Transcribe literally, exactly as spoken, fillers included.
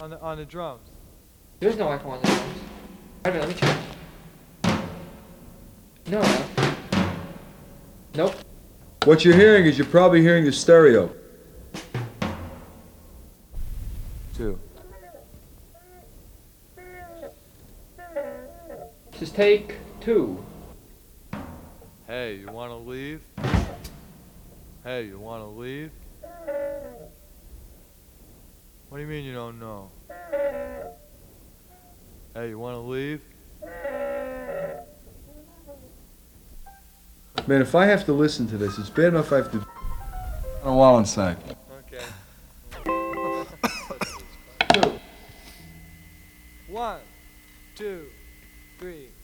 On the on the drums. There's no echo on the drums. Wait a minute, let me check. No. Nope. What you're hearing is you're probably hearing the stereo. Two. This is take two. Hey, you wanna leave? Hey, you wanna leave? What do you mean you don't know? Hey, you wanna leave? Man, if I have to listen to this, it's bad enough I have to... On a Wallensack. Okay. Two. One, two, three.